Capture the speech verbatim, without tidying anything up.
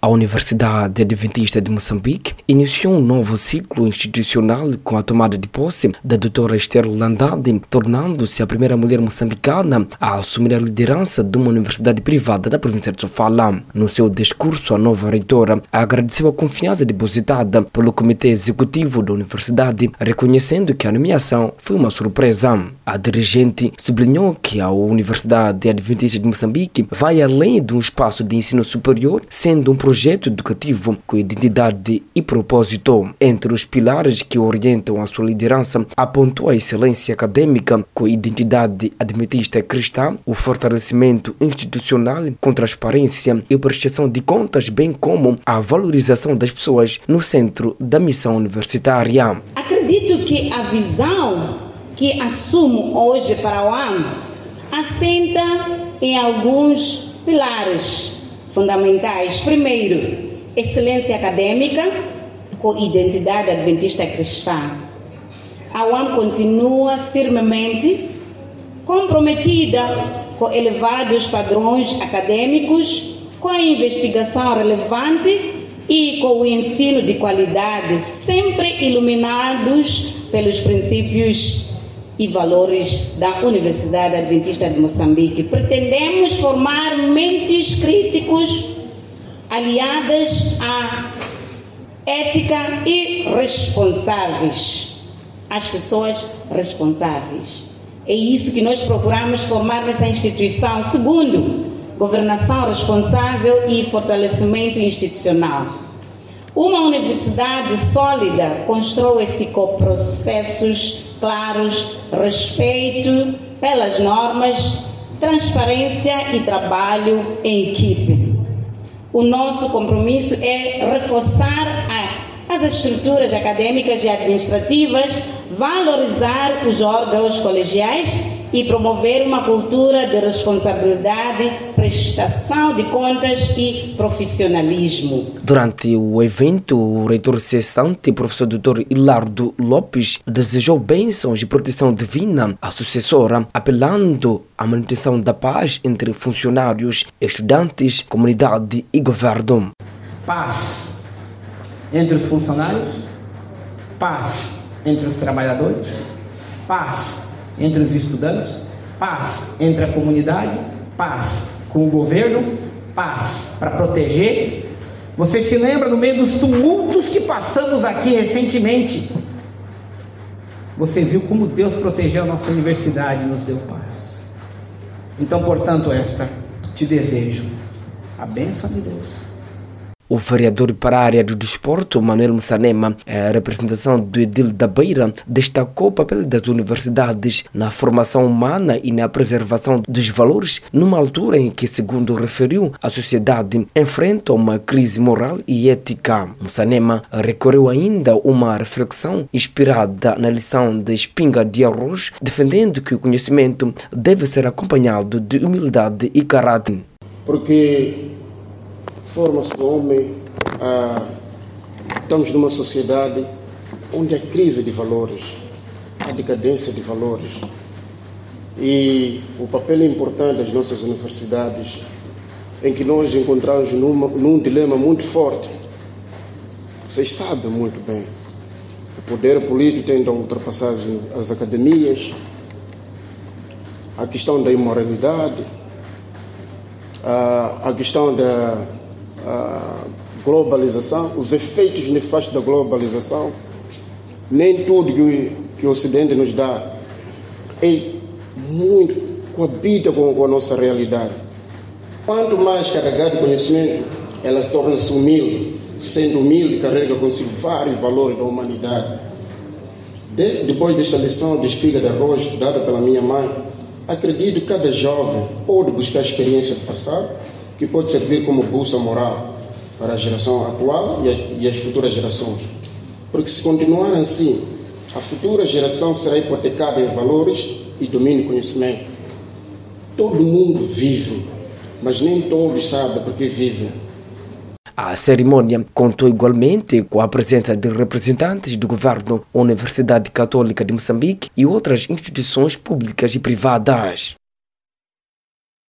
A Universidade Adventista de Moçambique iniciou um novo ciclo institucional com a tomada de posse da doutora Esther Landade, tornando-se a primeira mulher moçambicana a assumir a liderança de uma universidade privada da província de Sofala. No seu discurso, a nova reitora agradeceu a confiança depositada pelo Comitê Executivo da Universidade, reconhecendo que a nomeação foi uma surpresa. A dirigente sublinhou que a Universidade Adventista de Moçambique vai além de um espaço de ensino superior, sendo um projeto educativo com identidade e propósito. Entre os pilares que orientam a sua liderança, apontou a excelência acadêmica com identidade adventista cristã, o fortalecimento institucional com transparência e prestação de contas, bem como a valorização das pessoas no centro da missão universitária. Acredito que a visão que assumo hoje para a U A M assenta em alguns pilares fundamentais. Primeiro, excelência acadêmica com identidade adventista cristã. A U A M continua firmemente comprometida com elevados padrões acadêmicos, com a investigação relevante e com o ensino de qualidade, sempre iluminados pelos princípios e valores da Universidade Adventista de Moçambique. Pretendemos formar mentes críticos aliadas à ética e responsáveis. As pessoas responsáveis. É isso que nós procuramos formar nessa instituição. Segundo, governação responsável e fortalecimento institucional. Uma universidade sólida constrói-se com processos claros, respeito pelas normas, transparência e trabalho em equipe. O nosso compromisso é reforçar a, as estruturas acadêmicas e administrativas, valorizar os órgãos colegiais e promover uma cultura de responsabilidade, prestação de contas e profissionalismo. Durante o evento, o reitor cessante, professor doutor Hilardo Lopes, desejou bênçãos de proteção divina à sucessora, apelando à manutenção da paz entre funcionários, estudantes, comunidade e governo. Paz entre os funcionários, paz entre os trabalhadores, paz entre os estudantes, paz entre a comunidade, paz com o governo, paz para proteger. Você se lembra no meio dos tumultos que passamos aqui recentemente? Você viu como Deus protegeu a nossa universidade e nos deu paz. Então, portanto, esta te desejo a bênção de Deus. O vereador para a área do desporto, Manuel Mussanema, a representação do Edil da Beira, destacou o papel das universidades na formação humana e na preservação dos valores, numa altura em que, segundo referiu, a sociedade enfrenta uma crise moral e ética. Mussanema recorreu ainda a uma reflexão inspirada na lição da espinga de arroz, defendendo que o conhecimento deve ser acompanhado de humildade e caráter. Porque forma-se o homem, ah, estamos numa sociedade onde há crise de valores, há decadência de valores. E o papel importante das nossas universidades, em que nós encontramos numa, num dilema muito forte. Vocês sabem muito bem, o poder político tenta ultrapassar as, as academias, a questão da imoralidade, a, a questão da a globalização, os efeitos nefastos da globalização. Nem tudo que, que o Ocidente nos dá é muito coabita com, com a nossa realidade. Quanto mais carregado de conhecimento, ela torna-se humilde. Sendo humilde, carrega consigo vários valores da humanidade. De, depois desta lição de espiga de arroz dada pela minha mãe, acredito que cada jovem pode buscar a experiência do passado, que pode servir como bolsa moral para a geração atual e as, e as futuras gerações. Porque se continuar assim, a futura geração será hipotecada em valores e domínio do conhecimento. Todo mundo vive, mas nem todos sabem porque vivem. A cerimônia contou igualmente com a presença de representantes do governo, Universidade Católica de Moçambique e outras instituições públicas e privadas.